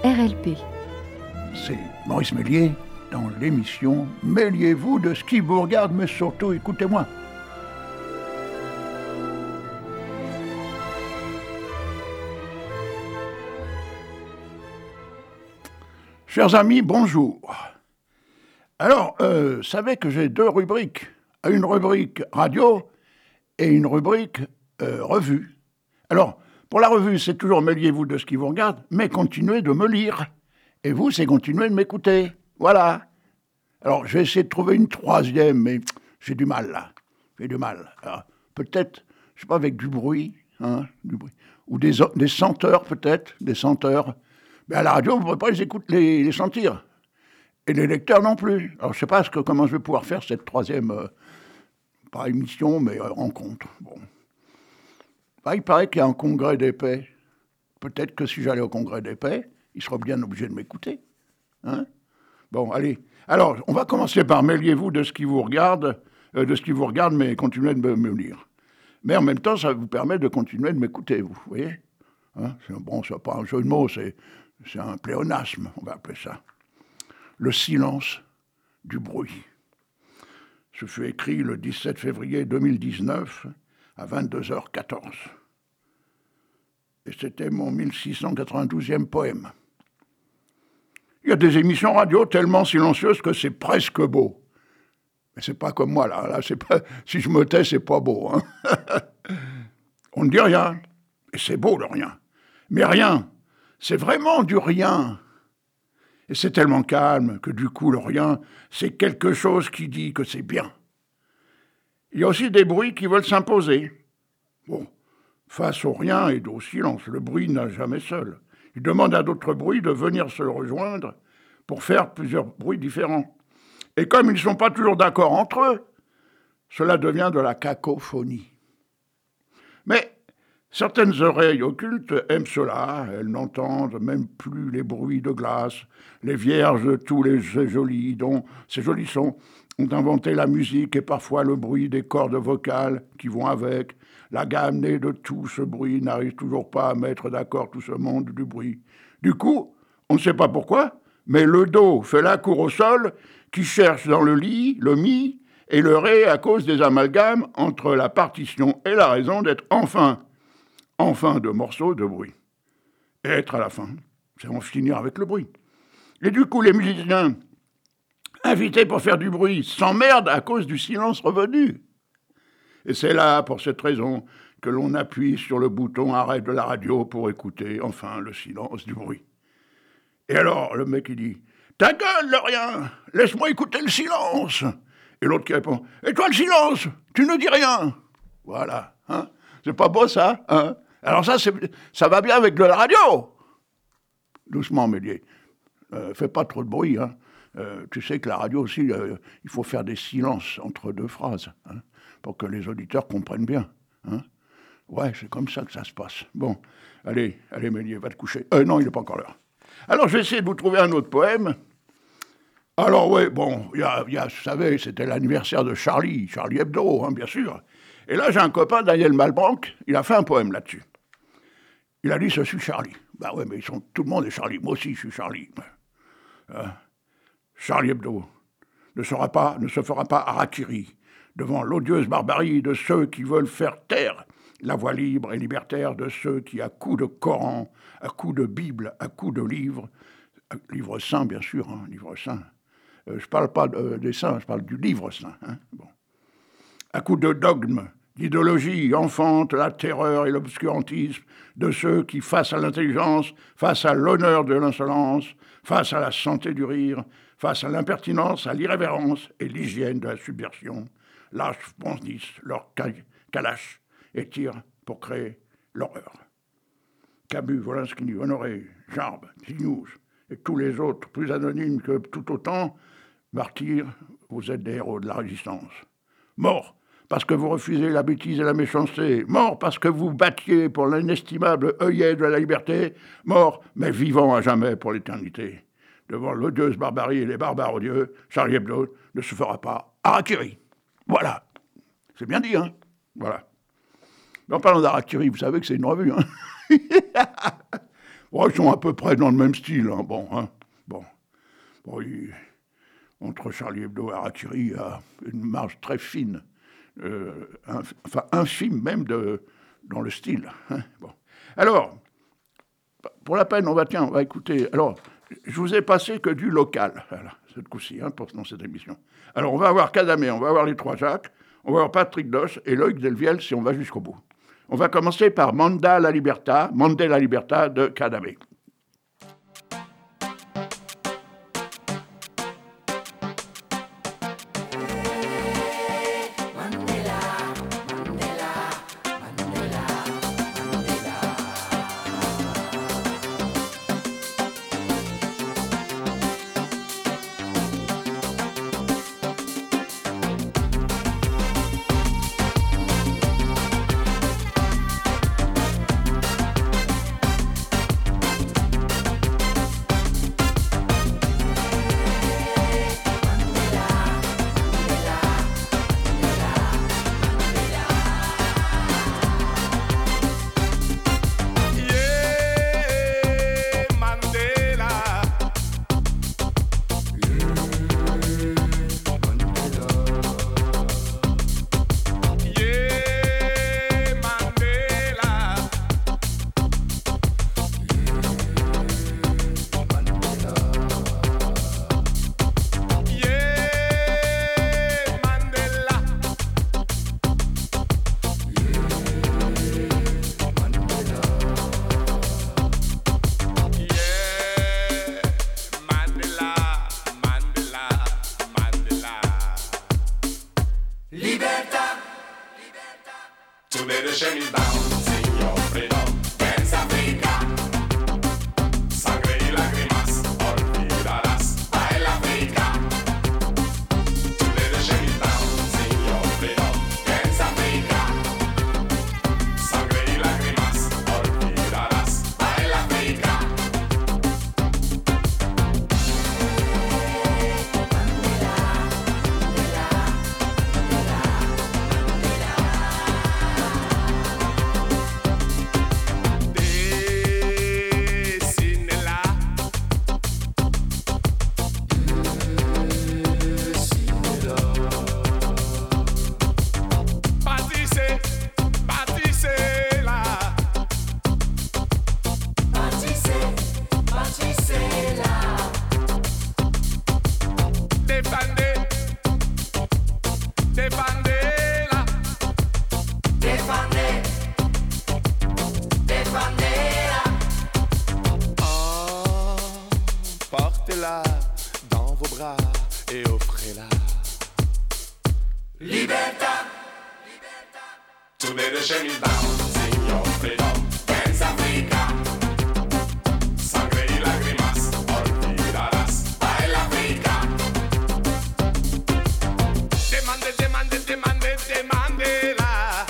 RLP. C'est Maurice Méliès dans l'émission « Mêliez-vous de ce qui vous regarde, mais surtout écoutez-moi ». Chers amis, bonjour. Alors, vous savez que j'ai deux rubriques. Une rubrique radio et une rubrique revue. Alors, pour la revue, c'est toujours « Mêliez-vous de ce qui vous regarde », mais continuez de me lire. Et vous, c'est continuer de m'écouter. Voilà. Alors, je vais essayer de trouver une troisième, mais j'ai du mal, là. J'ai du mal. Alors, peut-être, je ne sais pas, avec du bruit, du bruit. Ou des senteurs, peut-être, des senteurs. Mais à la radio, vous ne pourrez pas les sentir. Et les lecteurs non plus. Alors, je ne sais pas comment je vais pouvoir faire cette troisième, pas émission, mais rencontre. Bon. Bah, il paraît qu'il y a un congrès des paix. Peut-être que si j'allais au congrès des paix, ils seraient bien obligés de m'écouter. Bon, allez. Alors, on va commencer par mêliez-vous de ce qui vous regarde, mais continuez de me lire. Mais en même temps, ça vous permet de continuer de m'écouter, vous voyez. C'est pas un jeu de mots, c'est un pléonasme, on va appeler ça. Le silence du bruit. Ce fut écrit le 17 février 2019 à 22h14. Et c'était mon 1692e poème. Il y a des émissions radio tellement silencieuses que c'est presque beau. Mais c'est pas comme moi, là c'est pas, si je me tais, c'est pas beau. On ne dit rien. Et c'est beau, le rien. Mais rien, c'est vraiment du rien. Et c'est tellement calme que du coup, le rien, c'est quelque chose qui dit que c'est bien. Il y a aussi des bruits qui veulent s'imposer. Bon, face au rien et au silence, le bruit n'a jamais seul. Il demande à d'autres bruits de venir se rejoindre pour faire plusieurs bruits différents. Et comme ils ne sont pas toujours d'accord entre eux, cela devient de la cacophonie. Mais certaines oreilles occultes aiment cela, elles n'entendent même plus les bruits de glace. Les vierges de tous ces jolis sons ont inventé la musique et parfois le bruit des cordes vocales qui vont avec. La gamme née de tout ce bruit n'arrive toujours pas à mettre d'accord tout ce monde du bruit. Du coup, on ne sait pas pourquoi, mais le do fait la cour au sol qui cherche dans le lit, le mi et le ré à cause des amalgames entre la partition et la raison d'être enfin de morceaux de bruit. Et être à la fin, c'est en finir avec le bruit. Et du coup, les musiciens invités pour faire du bruit s'emmerdent à cause du silence revenu. Et c'est là, pour cette raison, que l'on appuie sur le bouton arrêt de la radio pour écouter, enfin, le silence du bruit. Et alors, le mec, il dit « Ta gueule, le rien, laisse-moi écouter le silence !» Et l'autre qui répond « Et toi, le silence, tu ne dis rien !» Voilà, c'est pas beau, ça, Alors ça va bien avec de la radio. Doucement, Méliès. Fais pas trop de bruit, tu sais que la radio aussi, il faut faire des silences entre deux phrases, pour que les auditeurs comprennent bien. Ouais, c'est comme ça que ça se passe. Bon, allez, Méliès, va te coucher. Non, il n'est pas encore l'heure. Alors, je vais essayer de vous trouver un autre poème. Alors, ouais, bon, il y a, vous savez, c'était l'anniversaire de Charlie Hebdo, bien sûr. Et là, j'ai un copain, Daniel Malbranc, il a fait un poème là-dessus. Il a dit « Je suis Charlie ». Ben ouais, mais tout le monde est Charlie. Moi aussi, je suis Charlie. Charlie Hebdo ne se fera pas harakiri devant l'odieuse barbarie de ceux qui veulent faire taire la voix libre et libertaire de ceux qui, à coups de Coran, à coups de Bible, à coups de livre saint, bien sûr, livre saint. Je ne parle pas des saints, je parle du livre saint. Bon. À coups de dogmes, d'idéologie, enfantent la terreur et l'obscurantisme de ceux qui, face à l'intelligence, face à l'honneur de l'insolence, face à la santé du rire, face à l'impertinence, à l'irrévérence et l'hygiène de la subversion, lâchent, brandissent leur calache et tirent pour créer l'horreur. Camus, Wolinski, Honoré, Jarbes, Tignouz et tous les autres, plus anonymes que tout autant, martyrs, vous êtes des héros de la résistance. Morts parce que vous refusez la bêtise et la méchanceté, morts parce que vous battiez pour l'inestimable œillet de la liberté, morts, mais vivants à jamais pour l'éternité. Devant l'odieuse barbarie et les barbares odieux, Charlie Hebdo ne se fera pas harakiri. Voilà. C'est bien dit, Voilà. Mais en parlant d'harakiri, vous savez que c'est une revue, Bon, ils sont à peu près dans le même style, hein, bon. Entre Charlie Hebdo et Harakiri, il y a une marge très fine, infime même dans le style. Hein, bon. Alors, pour la peine, on va écouter. Alors, je vous ai passé que du local, voilà, cette coup-ci, hein, dans cette émission. Alors, on va avoir Kadamé, on va avoir les Trois Jacques, on va avoir Patrick Doche et Loïc Delviel si on va jusqu'au bout. On va commencer par Mande la Libertà de Kadamé. Portez-la dans vos bras et offrez-la. Libertà. Today the shame is down. Sing your freedom. Dance Africa. Sangre y lágrimas olvidarás. Baila Africa. Demande, demande, demande, demandela.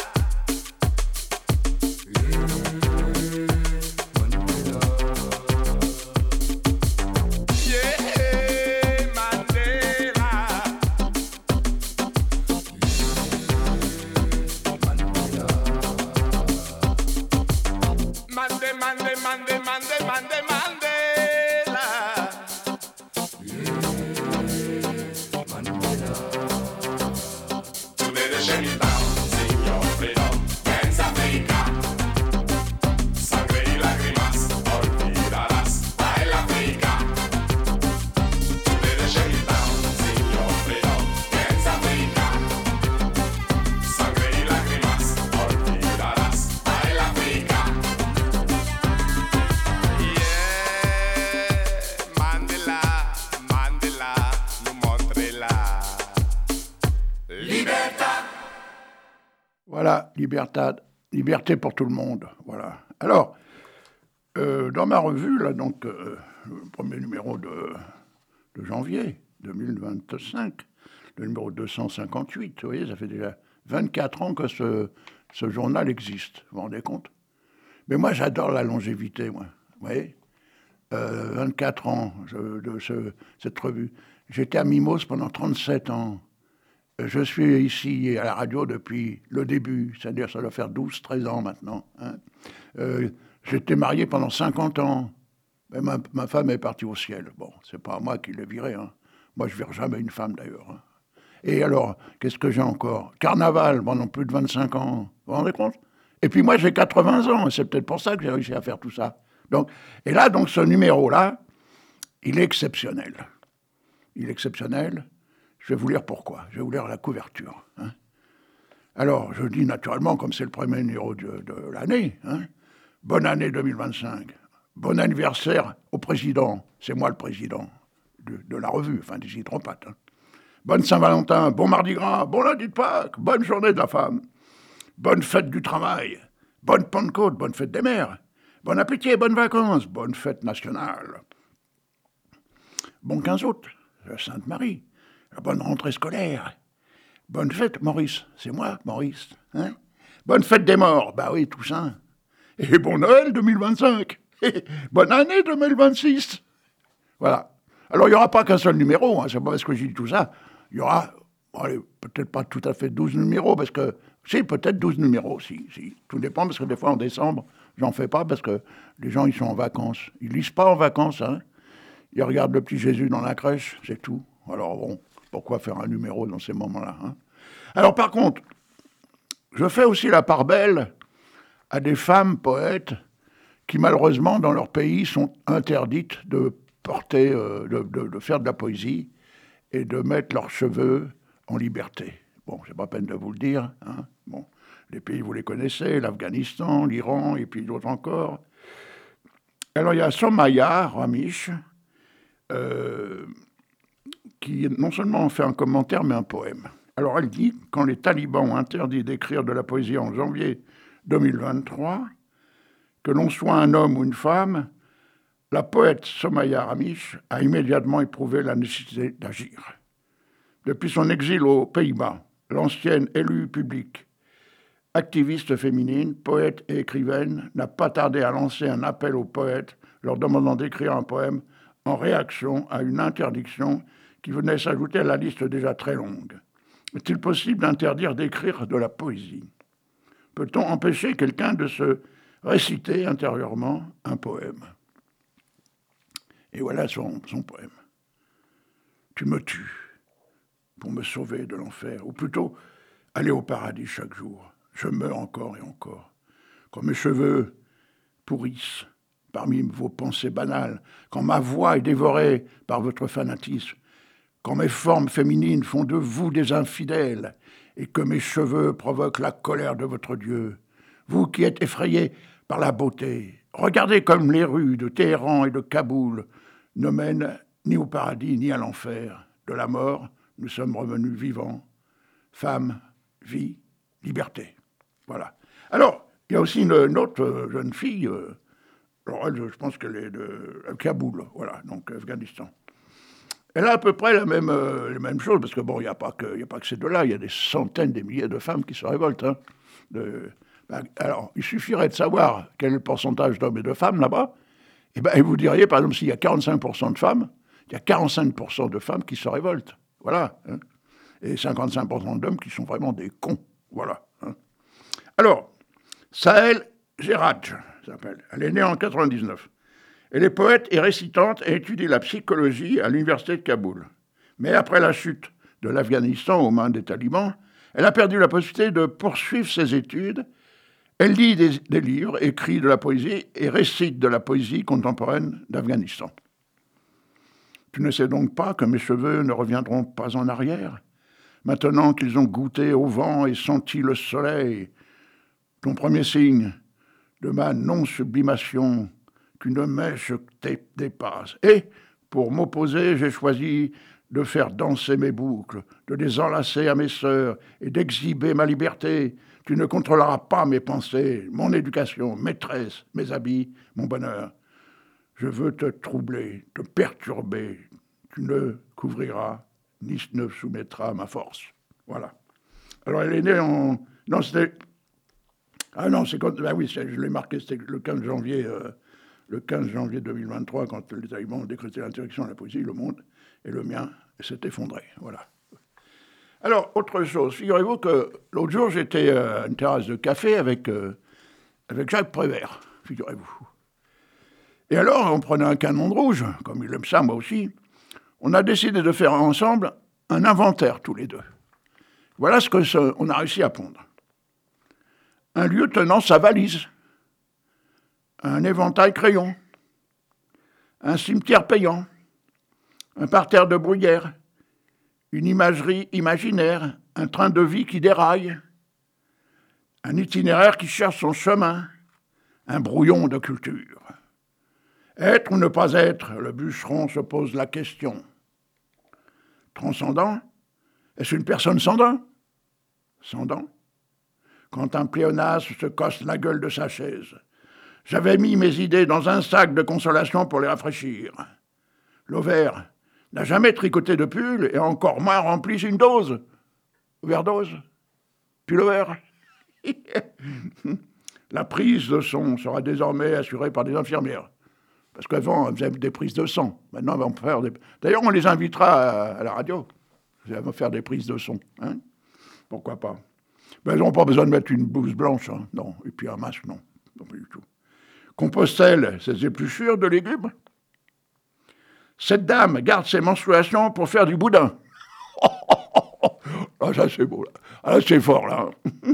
Voilà, liberté pour tout le monde. Voilà. Alors, dans ma revue, là, donc, le premier numéro de janvier 2025, le numéro 258, vous voyez, ça fait déjà 24 ans que ce journal existe. Vous vous rendez compte? Mais moi, j'adore la longévité, moi. Vous voyez, 24 ans de cette revue. J'étais à Mimos pendant 37 ans. Je suis ici à la radio depuis le début, c'est-à-dire ça doit faire 12-13 ans maintenant. Hein. J'étais marié pendant 50 ans. Mais ma femme est partie au ciel. Bon, c'est pas moi qui l'ai virée. Hein. Moi, je vire jamais une femme, d'ailleurs. Hein. Et alors, qu'est-ce que j'ai encore? Carnaval, pendant plus de 25 ans. Vous vous rendez compte? Et puis moi, j'ai 80 ans. Et c'est peut-être pour ça que j'ai réussi à faire tout ça. Donc, et là, donc, ce numéro-là, il est exceptionnel. Il est exceptionnel. Je vais vous lire pourquoi. Je vais vous lire la couverture. Hein. Alors, je dis naturellement, comme c'est le premier numéro de l'année, hein, bonne année 2025. Bon anniversaire au président. C'est moi le président de la revue, enfin des hydropathes. Hein. Bonne Saint-Valentin, bon Mardi Gras, bon lundi de Pâques, bonne journée de la femme. Bonne fête du travail, bonne Pentecôte, bonne fête des mères. Bon appétit, bonnes vacances, bonne fête nationale. Bon 15 août, la Sainte-Marie, la bonne rentrée scolaire. Bonne fête, Maurice, c'est moi, Maurice. Hein, bonne fête des morts, bah oui, Toussaint. Et bon Noël 2025. Et bonne année 2026. Voilà. Alors, il n'y aura pas qu'un seul numéro, hein, c'est pas parce que j'ai dit tout ça. Il y aura, allez, peut-être pas tout à fait 12 numéros, parce que, si, peut-être 12 numéros, si. Tout dépend, parce que des fois, en décembre, j'en fais pas, parce que les gens, ils sont en vacances. Ils lisent pas en vacances, hein. Ils regardent le petit Jésus dans la crèche, c'est tout. Alors bon, pourquoi faire un numéro dans ces moments-là, hein? Alors, par contre, je fais aussi la part belle à des femmes poètes qui, malheureusement, dans leur pays, sont interdites de porter, de faire de la poésie et de mettre leurs cheveux en liberté. Bon, c'est pas peine de vous le dire. Hein. Bon, les pays, vous les connaissez, l'Afghanistan, l'Iran, et puis d'autres encore. Alors, il y a Somaya Ramish, qui non seulement fait un commentaire, mais un poème. Alors, elle dit, quand les talibans ont interdit d'écrire de la poésie en janvier 2023, que l'on soit un homme ou une femme, la poète Somaya Ramish a immédiatement éprouvé la nécessité d'agir. Depuis son exil aux Pays-Bas, l'ancienne élue publique, activiste féminine, poète et écrivaine, n'a pas tardé à lancer un appel aux poètes leur demandant d'écrire un poème en réaction à une interdiction qui venait s'ajouter à la liste déjà très longue. Est-il possible d'interdire d'écrire de la poésie? Peut-on empêcher quelqu'un de se réciter intérieurement un poème? Et voilà son poème. Tu me tues pour me sauver de l'enfer, ou plutôt aller au paradis chaque jour. Je meurs encore et encore. Quand mes cheveux pourrissent parmi vos pensées banales, quand ma voix est dévorée par votre fanatisme, quand mes formes féminines font de vous des infidèles, et que mes cheveux provoquent la colère de votre Dieu, vous qui êtes effrayés par la beauté, regardez comme les rues de Téhéran et de Kaboul ne mènent ni au paradis ni à l'enfer. De la mort, nous sommes revenus vivants. Femme, vie, liberté. Voilà. Alors, il y a aussi une autre jeune fille, alors elle, je pense qu'elle est de Kaboul, voilà, donc Afghanistan. Elle a à peu près les mêmes choses, parce que bon, il n'y a pas que ces deux-là, il y a des centaines, des milliers de femmes qui se révoltent. Hein, alors, il suffirait de savoir quel est le pourcentage d'hommes et de femmes là-bas, et vous diriez, par exemple, s'il y a 45% de femmes, il y a 45% de femmes qui se révoltent. Voilà. Hein, et 55% d'hommes qui sont vraiment des cons. Voilà. Hein. Alors, Sahel Geradj s'appelle. Elle est née en 99. Elle est poète et récitante et étudie la psychologie à l'université de Kaboul. Mais après la chute de l'Afghanistan aux mains des talibans, elle a perdu la possibilité de poursuivre ses études. Elle lit des livres, écrit de la poésie et récite de la poésie contemporaine d'Afghanistan. Tu ne sais donc pas que mes cheveux ne reviendront pas en arrière, maintenant qu'ils ont goûté au vent et senti le soleil, ton premier signe de ma non-sublimation, qu'une mèche dépasse. Et, pour m'opposer, j'ai choisi de faire danser mes boucles, de les enlacer à mes sœurs et d'exhiber ma liberté. Tu ne contrôleras pas mes pensées, mon éducation, mes tresses, mes habits, mon bonheur. Je veux te troubler, te perturber. Tu ne couvriras ni ne soumettras à ma force. Voilà. Alors, elle est née en... Non, c'était... Ah non, c'est quand... Ah oui, je l'ai marqué, c'était le 15 janvier... Le 15 janvier 2023, quand les talibans ont décrété l'interdiction de la poésie, le monde et le mien s'est effondré. Voilà. Alors, autre chose, figurez-vous que l'autre jour, j'étais à une terrasse de café avec Jacques Prévert. figurez-vous. Et alors, on prenait un canon de rouge, comme il aime ça, moi aussi. On a décidé de faire ensemble un inventaire, tous les deux. Voilà ce qu'on a réussi à pondre. Un lieu tenant sa valise, un éventail crayon, un cimetière payant, un parterre de bruyère, une imagerie imaginaire, un train de vie qui déraille, un itinéraire qui cherche son chemin, un brouillon de culture. Être ou ne pas être, le bûcheron se pose la question. Transcendant, est-ce une personne sans dents? Sans dents? Quand un pléonasme se casse la gueule de sa chaise, j'avais mis mes idées dans un sac de consolation pour les rafraîchir. L'ovaire n'a jamais tricoté de pull et encore moins rempli une dose. Overdose? Pullover? La prise de son sera désormais assurée par des infirmières. Parce qu'avant, elles faisaient des prises de sang. Maintenant, elles vont faire des... D'ailleurs, on les invitera à la radio. Elles vont faire des prises de son. Hein? Pourquoi pas? Ben, elles n'ont pas besoin de mettre une blouse blanche. Hein. Non. Et puis un masque, non. Non, pas du tout. Compose-t-elle ses épluchures de légumes? Cette dame garde ses menstruations pour faire du boudin. Ah, ça, c'est beau, là. Ah, c'est fort, là.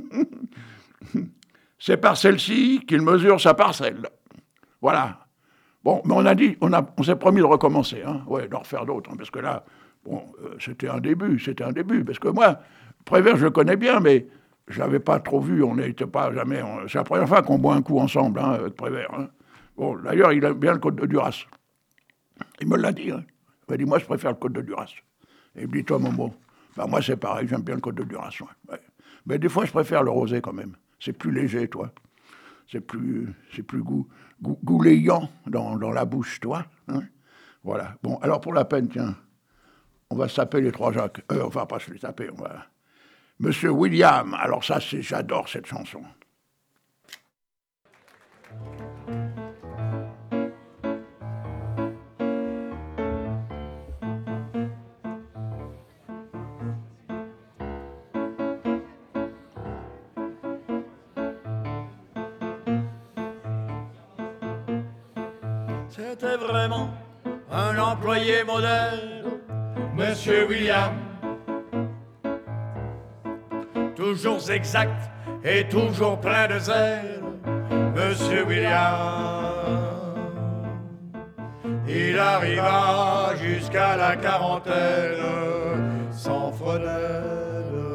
C'est par celle-ci qu'il mesure sa parcelle. Voilà. Bon, mais on s'est promis de recommencer, hein. Ouais, d'en refaire d'autres, hein, parce que là, bon, c'était un début, parce que moi, Prévert, je le connais bien, mais je l'avais pas trop vu, on n'était pas jamais... c'est la première fois qu'on boit un coup ensemble, hein, avec Prévert. Hein. Bon, d'ailleurs, il aime bien le Côte de Duras. Il me l'a dit, hein. Il m'a dit, moi, je préfère le Côte de Duras. Et il me dit, toi, Momo, ben, moi, c'est pareil, j'aime bien le Côte de Duras. Ouais. Mais des fois, je préfère le rosé, quand même. C'est plus léger, toi. C'est plus goulayant dans la bouche, toi. Hein. Voilà. Bon, alors, pour la peine, tiens, on va se taper les trois Jacques. On va pas se les taper, on va... Monsieur William, alors ça, j'adore cette chanson. C'était vraiment un employé modèle, Monsieur William. Toujours exact et toujours plein de zèle, Monsieur William. Il arriva jusqu'à la quarantaine sans frenelle,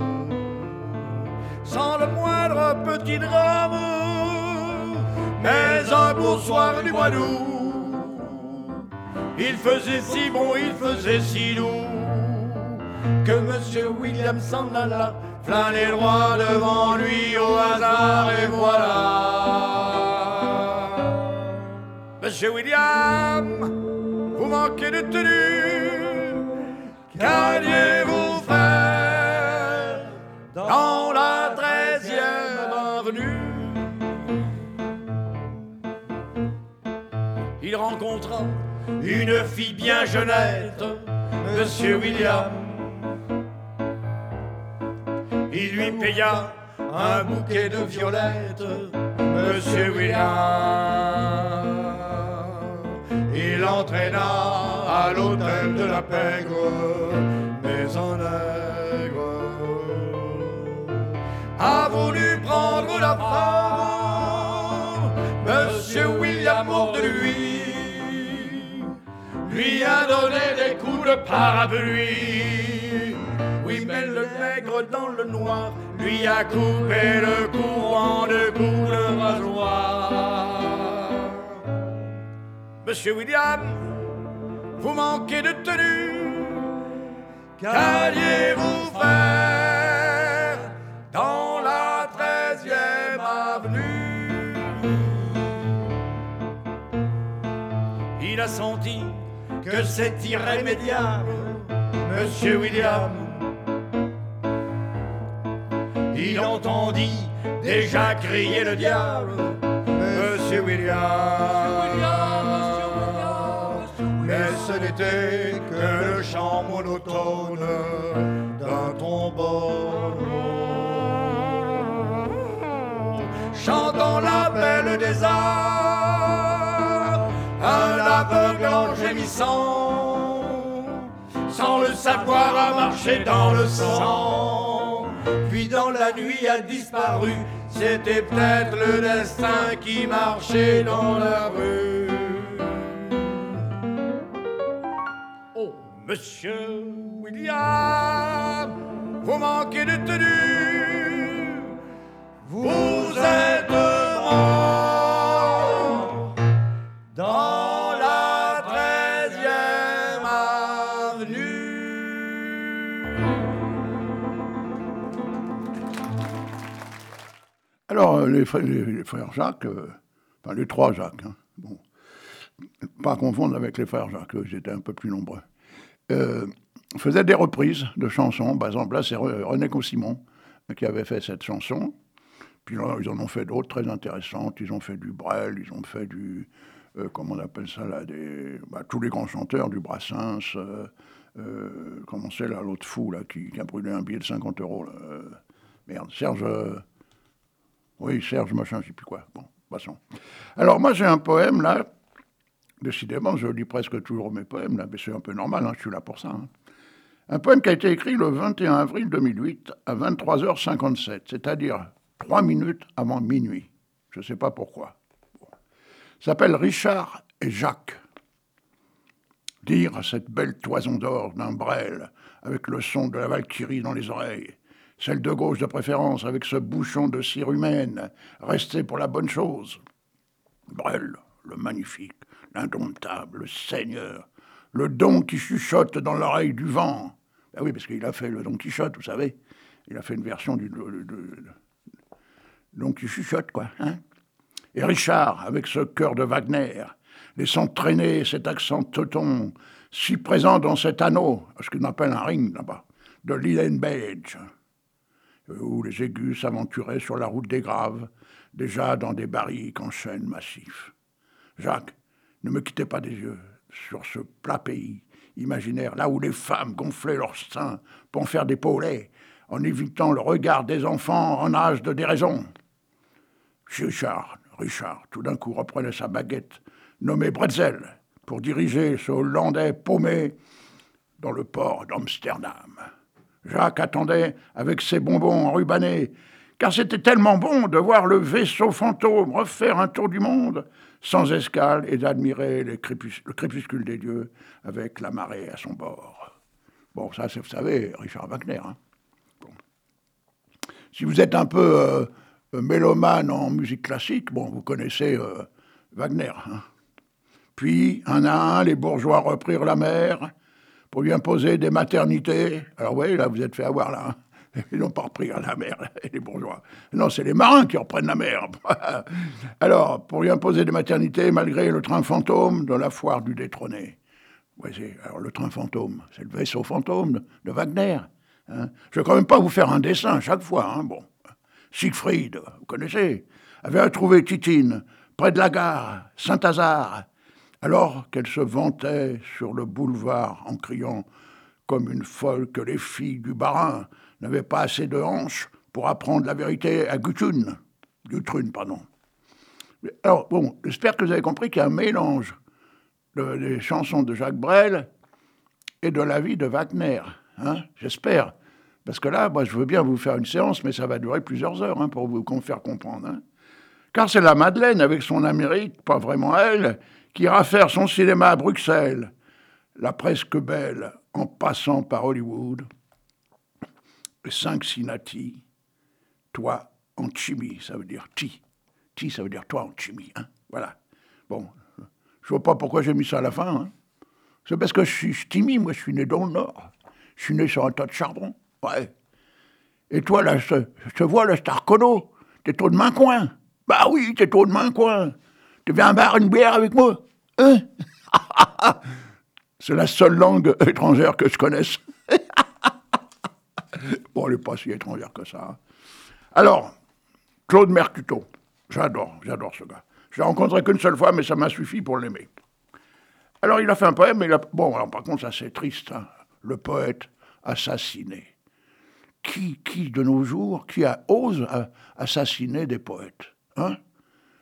sans le moindre petit drame. Mais un beau soir du mois d'août, il faisait si bon, il faisait si doux, que Monsieur William s'en alla flâner droit devant lui au hasard, et voilà. Monsieur William, vous manquez de tenue, qu'alliez-vous faire dans la 13e avenue? Il rencontra une fille bien jeunette, Monsieur William. Il lui paya un bouquet de violettes, Monsieur William. Il l'entraîna à l'hôtel de la Pègre, mais un nègre a voulu prendre la femme. Monsieur William, mort de lui a donné des coups de parapluie. Oui, mais le nègre dans le noir lui a coupé le cou en 2 coups de rasoir. Monsieur William, vous manquez de tenue, qu'alliez-vous faire dans la 13e avenue? Il a senti que c'est irrémédiable, Monsieur William. Il entendit déjà crier le diable, Monsieur William. Mais ce n'était que le chant monotone d'un trombone chantant l'appel des âmes. Un aveugle en gémissant, sans le savoir, a marché dans le sang. Puis dans la nuit a disparu, c'était peut-être le destin qui marchait dans la rue. Oh, monsieur William, vous manquez de tenue, vous êtes mort dans la 13e avenue. Alors, les frères Jacques, enfin les trois Jacques, hein, bon, pas confondre avec les frères Jacques, eux, ils étaient un peu plus nombreux, faisaient des reprises de chansons. Par exemple, là, c'est René Caussimon qui avait fait cette chanson. Puis là, ils en ont fait d'autres très intéressantes. Ils ont fait du Brel, ils ont fait du... comment on appelle ça, là, tous les grands chanteurs, du Brassens, comment c'est, là, l'autre fou, là, qui a brûlé un billet de 50 €, là, merde, Serge... oui, Serge, machin, je sais plus quoi. Bon, passons. Alors, moi, j'ai un poème, là. Décidément, je lis presque toujours mes poèmes, là, mais c'est un peu normal, hein, je suis là pour ça. Hein. Un poème qui a été écrit le 21 avril 2008 à 23h57, c'est-à-dire 3 minutes avant minuit. Je ne sais pas pourquoi. Bon. Ça s'appelle Richard et Jacques. Dire cette belle toison d'or d'un Brel, avec le son de la Valkyrie dans les oreilles, celle de gauche de préférence, avec ce bouchon de cire humaine, resté pour la bonne chose. Brel, le magnifique, l'indomptable, le seigneur, le Don qui chuchote dans l'oreille du vent. Ben oui, parce qu'il a fait le Don Quichotte, vous savez. Il a fait une version du Don qui chuchote, quoi. Hein. Et Richard, avec ce cœur de Wagner, laissant traîner cet accent teuton, si présent dans cet anneau, ce qu'on appelle un ring là-bas, de Lillenbeige, où les aigus s'aventuraient sur la route des Graves, déjà dans des barriques en chêne massif. Jacques, ne me quittez pas des yeux sur ce plat pays imaginaire, là où les femmes gonflaient leurs seins pour en faire des poulets, en évitant le regard des enfants en âge de déraison. Richard, tout d'un coup, reprenait sa baguette, nommée Bretzel, pour diriger ce Hollandais paumé dans le port d'Amsterdam. Jacques attendait avec ses bonbons enrubannés, car c'était tellement bon de voir le vaisseau fantôme refaire un tour du monde sans escale et d'admirer le crépuscule des dieux avec la marée à son bord. Bon, ça, c'est, vous savez, Richard Wagner. Hein. Bon. Si vous êtes un peu mélomane en musique classique, bon, vous connaissez Wagner. Hein. Puis, un à un, les bourgeois reprirent la mer pour lui imposer des maternités. Alors oui, là, vous êtes fait avoir, là. Hein. Ils n'ont pas repris la mer, les bourgeois. Non, c'est les marins qui reprennent la mer. Alors, pour lui imposer des maternités, malgré le train fantôme de la foire du détrôné. Ouais, alors, le train fantôme, c'est le vaisseau fantôme de Wagner. Hein. Je ne vais quand même pas vous faire un dessin à chaque fois. Hein, bon. Siegfried, vous connaissez, avait retrouvé Titine, près de la gare, Saint-Hazard, alors qu'elle se vantait sur le boulevard en criant comme une folle que les filles du Bas-Rhin n'avaient pas assez de hanches pour apprendre la vérité à Gutrune, pardon. Alors, bon, j'espère que vous avez compris qu'il y a un mélange des chansons de Jacques Brel et de la vie de Wagner, hein, j'espère. Parce que là, moi, je veux bien vous faire une séance, mais ça va durer plusieurs heures hein, pour vous faire comprendre. Hein. Car c'est la Madeleine, avec son Amérique, pas vraiment elle, qui ira faire son cinéma à Bruxelles, la presque belle, en passant par Hollywood, Cincinnati, toi en chimie, ça veut dire ti. Ti, ça veut dire toi en chimie. Hein. Voilà. Bon, je vois pas pourquoi j'ai mis ça à la fin. Hein. C'est parce que je suis timide, moi, je suis né dans le Nord. Je suis né sur un tas de charbon. Ouais. Et toi, là, je te vois, là, je te reconnais. T'es trop de Main-Coin. Bah oui, t'es trop de Main-Coin. Tu viens boire une bière avec moi. Hein? C'est la seule langue étrangère que je connaisse. Bon, elle n'est pas si étrangère que ça. Alors, Claude Mercuto. J'adore ce gars. Je l'ai rencontré qu'une seule fois, mais ça m'a suffi pour l'aimer. Alors, il a fait un poème, mais bon, alors, par contre, ça c'est triste. Hein. Le poète assassiné. Qui de nos jours, ose assassiner des poètes hein?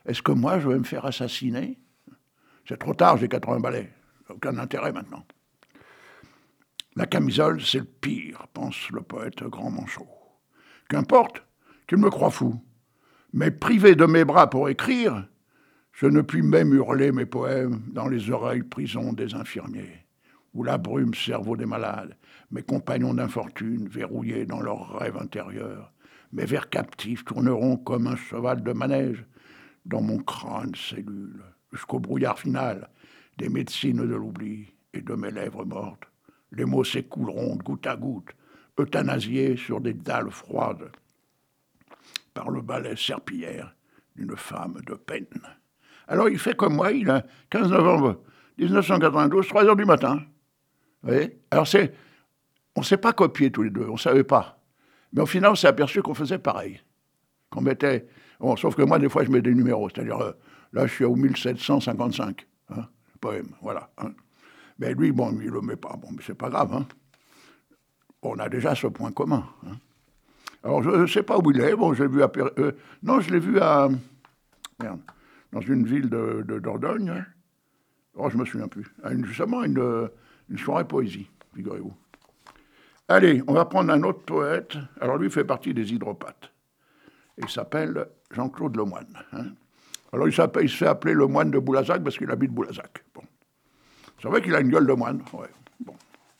Est-ce que moi, je vais me faire assassiner? C'est trop tard, j'ai 80 balais. Aucun intérêt maintenant. La camisole, c'est le pire, pense le poète Grand Manchot. Qu'importe, qu'il me croit fou. Mais privé de mes bras pour écrire, je ne puis même hurler mes poèmes dans les oreilles prison des infirmiers, ou la brume cerveau des malades, mes compagnons d'infortune verrouillés dans leurs rêves intérieurs. Mes vers captifs tourneront comme un cheval de manège dans mon crâne cellule, jusqu'au brouillard final des médecines de l'oubli et de mes lèvres mortes. Les mots s'écouleront goutte à goutte, euthanasiés sur des dalles froides, par le balai serpillière d'une femme de peine. Alors il fait comme moi, il a 15 novembre 1992, 3 heures du matin. Vous voyez? Alors on ne s'est pas copié tous les deux, on ne savait pas. Mais au final, on s'est aperçu qu'on faisait pareil. Qu'on mettait... Bon, sauf que moi, des fois, je mets des numéros. C'est-à-dire, là, je suis au 1755, poème, voilà. Mais lui, bon, il ne le met pas. Bon, mais c'est pas grave. On a déjà ce point commun. Alors, je ne sais pas où il est. Bon, je l'ai vu à... non, je l'ai vu à... Merde. Dans une ville de Dordogne. Oh, je ne me souviens plus. Justement, une soirée poésie, figurez-vous. Allez, on va prendre un autre poète. Alors, lui fait partie des hydropathes. Il s'appelle Jean-Claude Lemoine. Alors, il se fait appeler le moine de Boulazac parce qu'il habite Boulazac. Bon. C'est vrai qu'il a une gueule de moine. Ouais. Bon.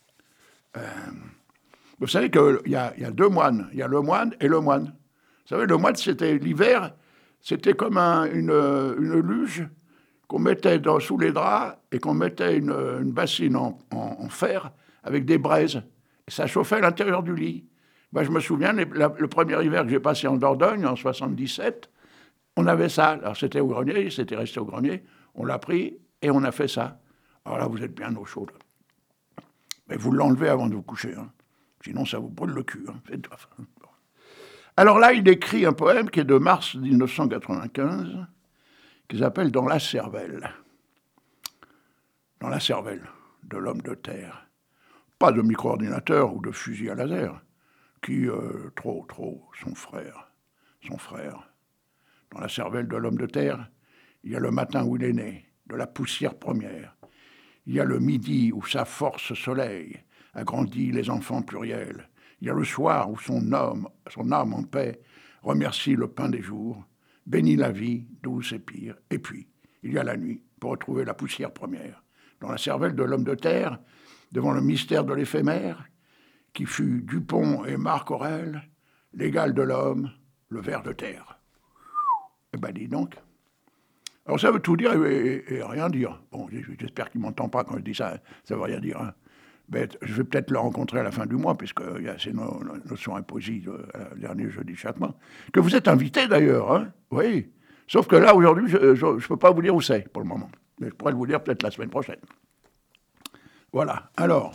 Vous savez qu'il y a deux moines. Il y a le moine et le moine. Vous savez, le moine, c'était l'hiver, c'était comme une luge qu'on mettait sous les draps et qu'on mettait une bassine en fer avec des braises. Et ça chauffait à l'intérieur du lit. Moi, je me souviens, le premier hiver que j'ai passé en Dordogne, en 77, on avait ça. Alors, c'était au grenier, c'était resté au grenier. On l'a pris et on a fait ça. Alors là, vous êtes bien au chaud. Mais vous l'enlevez avant de vous coucher. Sinon, ça vous brûle le cul. Faites gaffe. Bon. Alors là, il écrit un poème qui est de mars 1995, qui s'appelle « Dans la cervelle ». Dans la cervelle de l'homme de terre. Pas de micro-ordinateur ou de fusil à laser, qui, trop, son frère. Dans la cervelle de l'homme de terre, il y a le matin où il est né, de la poussière première. Il y a le midi où sa force soleil agrandit les enfants pluriels. Il y a le soir où son âme en paix remercie le pain des jours, bénit la vie, douce et pire. Et puis, il y a la nuit pour retrouver la poussière première. Dans la cervelle de l'homme de terre, devant le mystère de l'éphémère, qui fut Dupont et Marc Aurèle, l'égal de l'homme, le ver de terre. Eh ben, dis donc. Alors, ça veut tout dire et rien dire. Bon, j'espère qu'il ne m'entend pas quand je dis ça. Ça ne veut rien dire. Mais je vais peut-être le rencontrer à la fin du mois, puisque c'est nos soirées poésie le dernier jeudi de chaque mois. Que vous êtes invité, d'ailleurs. Oui. Sauf que là, aujourd'hui, je ne peux pas vous dire où c'est, pour le moment. Mais je pourrais vous dire peut-être la semaine prochaine. Voilà. Alors.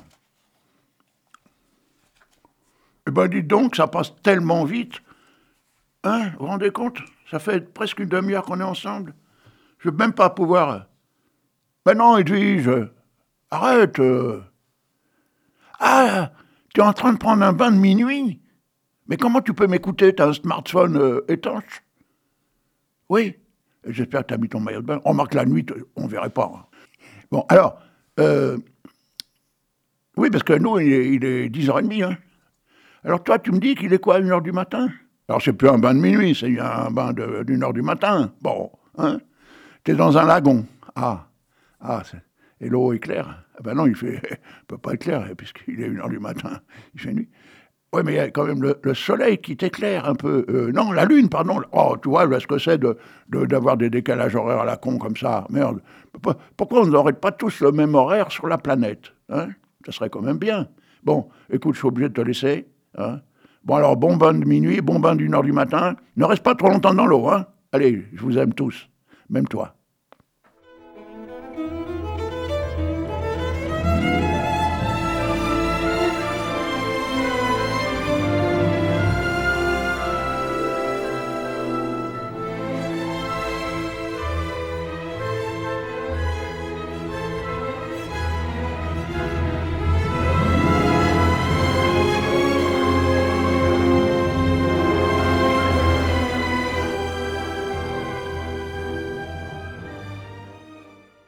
Eh bien, dites donc, ça passe tellement vite. Vous vous rendez compte? Ça fait presque une demi-heure qu'on est ensemble. Je ne vais même pas pouvoir... Ben non, Edwige, arrête. Ah, tu es en train de prendre un bain de minuit? Mais comment tu peux m'écouter? Tu as un smartphone étanche? Oui. J'espère que tu as mis ton maillot de bain. Remarque, la nuit, on ne verrait pas. Bon, alors... oui, parce que nous, il est 10h30. Alors toi, tu me dis qu'il est quoi, 1h du matin? Alors c'est plus un bain de minuit, c'est un bain d'1h du matin. Bon, t'es dans un lagon. Et l'eau est claire? Ben non, il peut pas être clair, puisqu'il est 1h du matin, il fait nuit. Oui, mais il y a quand même le soleil qui t'éclaire un peu. Non, la lune, pardon. Oh, tu vois, ce que c'est d'avoir des décalages horaires à la con comme ça. Merde. Pourquoi on n'aurait pas tous le même horaire sur la planète? Ça serait quand même bien. Bon, écoute, je suis obligé de te laisser. Bon, alors, bon bain de minuit, bon bain d'1h du matin. Ne reste pas trop longtemps dans l'eau. Allez, je vous aime tous. Même toi.